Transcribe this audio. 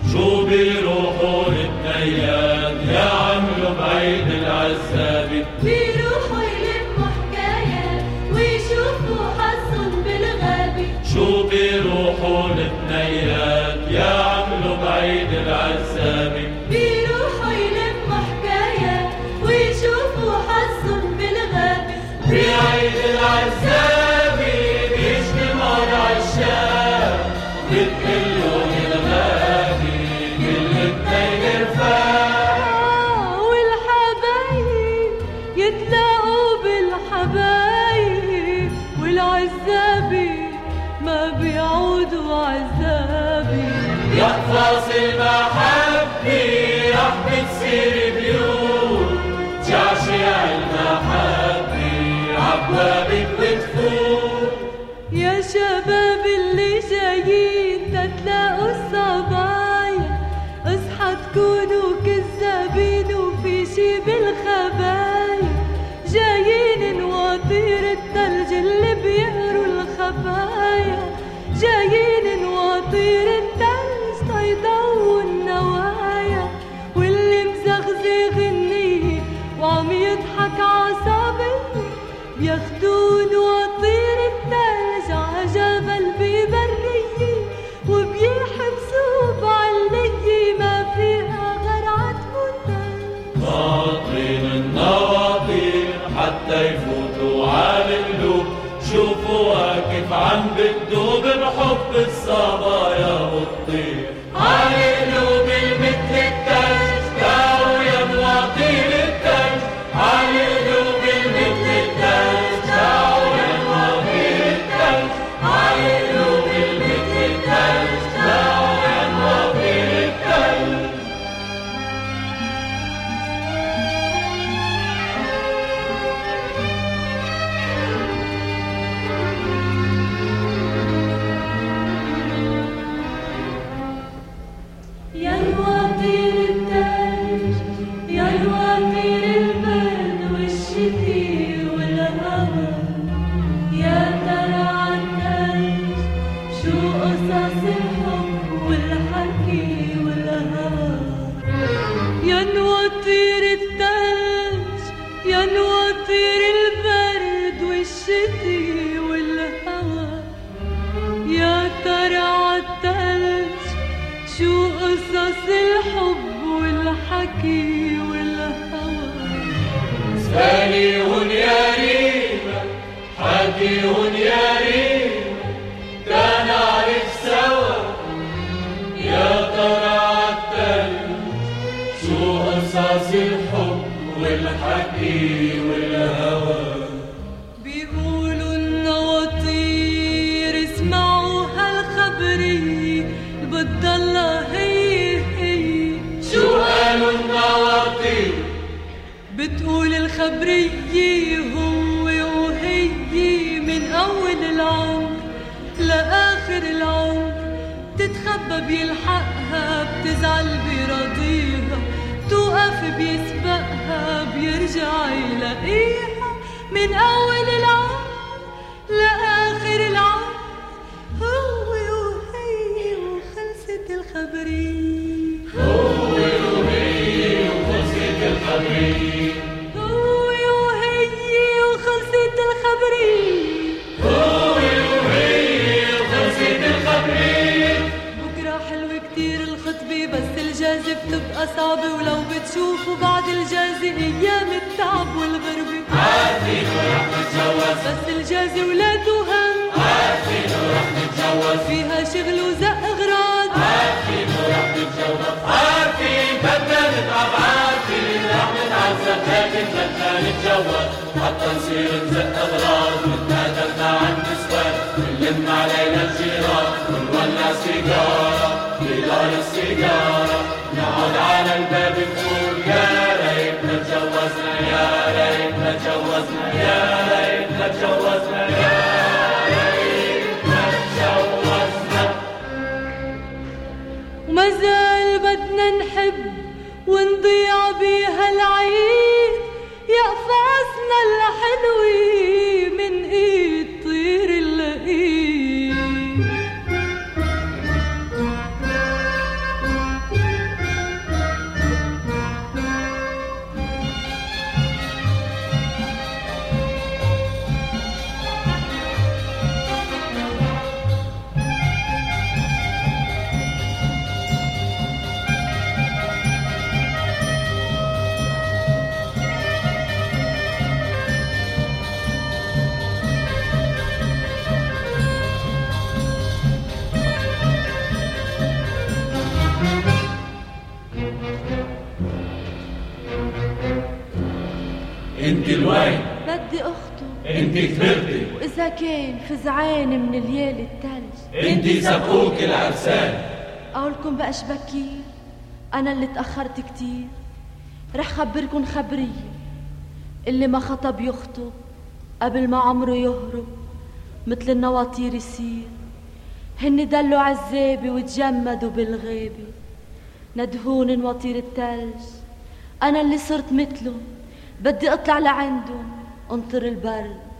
شو بيروحوا الاتنيات يعملوا بعيد العزابي، بيروحوا يلموا حكايات ويشوفوا حظهم بالغابة. شو بيروحوا الاتنيات يعملوا بعيد العزابي، بيروحوا يلموا حكايات ويشوفوا حظهم بالغابة. بعيد العزابي بيجتمعوا العشاق وبتقلوا الغابي كل اتنين رفاق، والحبايب يتلاقوا بالحبايب، والعزابي ما بيعودوا عزابي. يا فاصل محبة رح بتصير بيوت جعشع المحبة عبوابك وتفوت. يا شباب اللي جايين تتلاقوا الصبايا، اصحى تكونوا كذابين وفي شي بالخبايا. جايين نواطير التلج اللي بيقروا الخفايا، جايين نواطير التلج تيضووا النوايا. واللي مزغزغ النية وعم يضحك عصابي بياخدون وطير التلج عجبل ببرية، وبيحبسوا بعلية ما فيها غرعة منتج. ناطرين النواطير حتى يفوتوا على القلوب، شوفوا واقف عم بتدوب بحب الصبايا والطير على قلوب المثل التلج. تعالوا يا مواطير التلج على قلوب المثل التلج، تعالوا يا مواطير التلج على قلوب المثل التلج، تعالوا يا مواطير التلج. يا نواطير التلج يا نواطير البرد والشتي والهوى، يا ترى عالتلج شو قصص الحب والحكي والهوى. يا نواطير التلج يا نواطير البرد والشتي والهوى، يا ترى عالتلج شو قصص الحب والحكي والهوى. اسأليهن يا ريما حكيهن يا ريما تنعرف سوا، يا ترى عالتلج شو قصص الحب والحكي والهوى. بيقولوا النواطير اسمعوا هالخبرية بتضلها هي. شو قالوا النواطير؟ بتقول الخبرية هو وهي من أول العمر لآخر العمر، تتخبى بيلحقها بتزعل بيراضيها، توقف بيسبقها بيرجع يلاقيها من أول العمر لآخر العمر. هو وهي وخلصت الخبرية، هو وهي وخلصت الخبرية، هو وهي وخلصت الخبرية، هو وهي وخلصت الخبرية. بكرة حلو كتير الخطبة بس الجازة بتبقى صعبة، ولو بتشوفوا بعد الجازة أيام التعب والغربة. عارفين ورح نتجوز بس الجازة ولا تهم، عارفين ورح نتجوز فيها شغل وزق أغراض. عارفين ورح نتجوز عارفين بدنا نتعب، عارفين رح نتعذب لكن بدنا نتجوز حتى نصير نزق أغراض. ونتنادلنا عن نسوان نلم علينا الجيران ونولع سيجارة بدار السيجارة، نقعد على الباب نقول يا ريتنا تجوزنا يا ريتنا تجوزنا يا ريتنا تجوزنا يا ريتنا تجوزنا. وما زال بدنا نحب ونضيع بيها العيد، يقفصنا الحلوة من ايد طير اللئيم. انت الوين؟ بدي اخطب. انت كبرتي، واذا كان فزعان من الليالي التلج انت سبقوك العرسان. اقولكم بقى شبكير، انا اللي تاخرت كتير. رح خبركن خبريه، اللي ما خطب يخطب قبل ما عمره يهرب، مثل النواطير يصير. هن دلوا عالزابي وتجمدوا بالغابة، ندهون نواطير التلج. انا اللي صرت مثلهم، بدي اطلع لعندهم انطر البرد